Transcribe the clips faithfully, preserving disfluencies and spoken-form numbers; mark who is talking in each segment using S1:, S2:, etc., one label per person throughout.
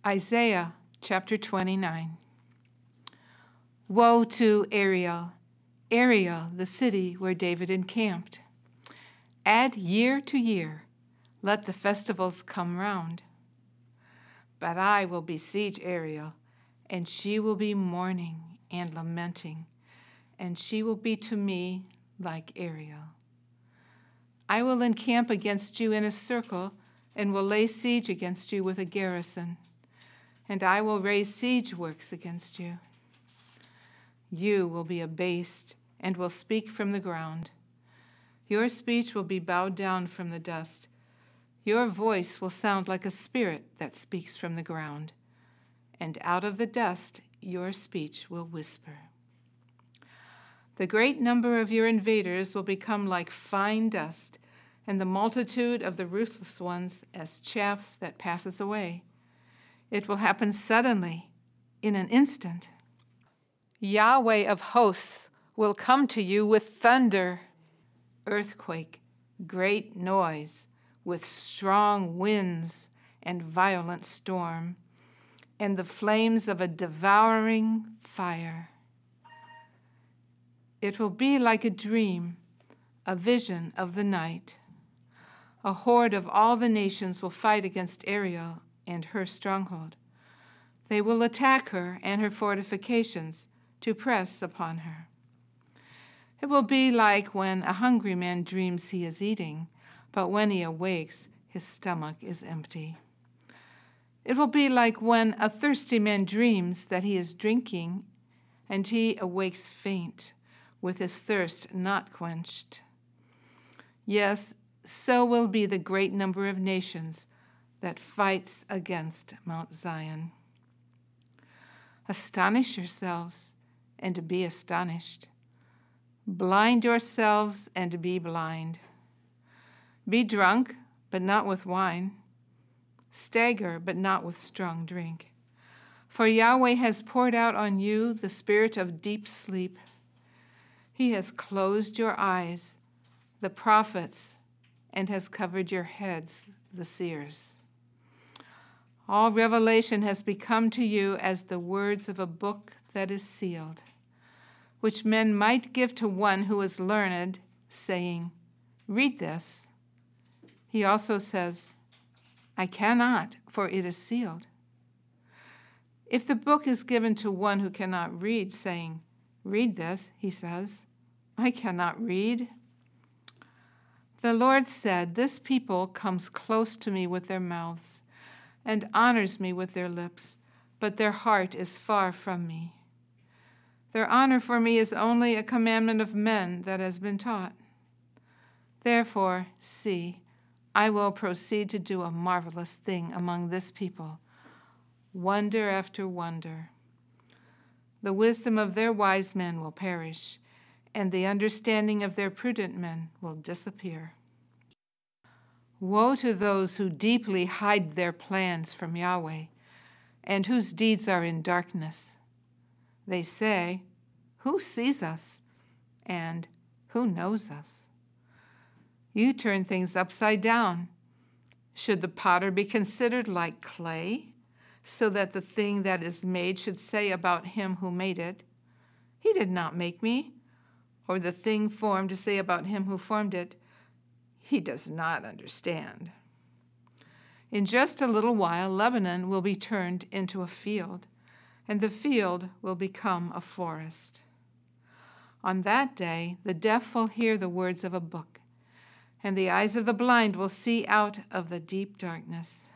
S1: Isaiah chapter twenty-nine. Woe to Ariel, Ariel, the city where David encamped. Add year to year, let the festivals come round. But I will besiege Ariel, and she will be mourning and lamenting, and she will be to me like Ariel. I will encamp against you in a circle, and will lay siege against you with a garrison, and I will raise siege works against you. You will be abased and will speak from the ground. Your speech will be bowed down from the dust. Your voice will sound like a spirit that speaks from the ground, and out of the dust your speech will whisper. The great number of your invaders will become like fine dust, and the multitude of the ruthless ones as chaff that passes away. It will happen suddenly, in an instant. Yahweh of hosts will come to you with thunder, earthquake, great noise, with strong winds and violent storm, and the flames of a devouring fire. It will be like a dream, a vision of the night. A horde of all the nations will fight against Ariel and her stronghold. They will attack her and her fortifications to press upon her. It will be like when a hungry man dreams he is eating, but when he awakes, his stomach is empty. It will be like when a thirsty man dreams that he is drinking, and he awakes faint, with his thirst not quenched. Yes, so will be the great number of nations that fights against Mount Zion. Astonish yourselves and be astonished. Blind yourselves and be blind. Be drunk, but not with wine. Stagger, but not with strong drink. For Yahweh has poured out on you the spirit of deep sleep. He has closed your eyes, the prophets, and has covered your heads, the seers. All revelation has become to you as the words of a book that is sealed, which men might give to one who is learned, saying, "Read this." He also says, "I cannot, for it is sealed." If the book is given to one who cannot read, saying, "Read this," he says, "I cannot read." The Lord said, "This people comes close to me with their mouths and honors me with their lips, but their heart is far from me. Their honor for me is only a commandment of men that has been taught. Therefore, see, I will proceed to do a marvelous thing among this people, wonder after wonder. The wisdom of their wise men will perish, and the understanding of their prudent men will disappear. Woe to those who deeply hide their plans from Yahweh, and whose deeds are in darkness. They say, "Who sees us?" and "Who knows us?" You turn things upside down. Should the potter be considered like clay, so that the thing that is made should say about him who made it, "He did not make me," or the thing formed to say about him who formed it, "He does not understand." In just a little while, Lebanon will be turned into a field, and the field will become a forest. On that day, the deaf will hear the words of a book, and the eyes of the blind will see out of the deep darkness.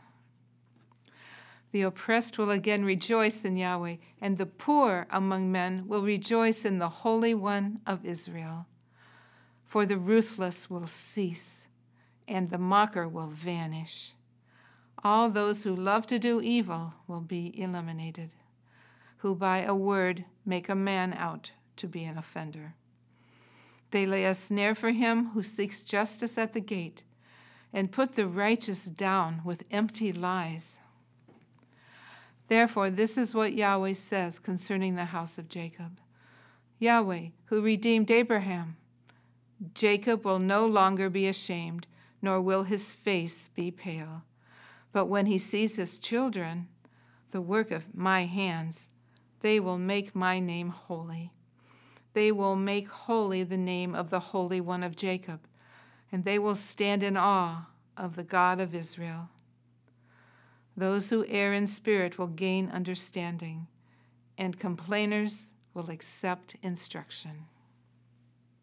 S1: The oppressed will again rejoice in Yahweh, and the poor among men will rejoice in the Holy One of Israel. For the ruthless will cease, and the mocker will vanish. All those who love to do evil will be eliminated, who by a word make a man out to be an offender. They lay a snare for him who seeks justice at the gate, and put the righteous down with empty lies. Therefore, this is what Yahweh says concerning the house of Jacob. Yahweh, who redeemed Abraham, Jacob will no longer be ashamed, nor will his face be pale. But when he sees his children, the work of my hands. They will make my name holy. They will make holy the name of the Holy One of Jacob, and they will stand in awe of the God of Israel. Those who err in spirit will gain understanding, and complainers will accept instruction.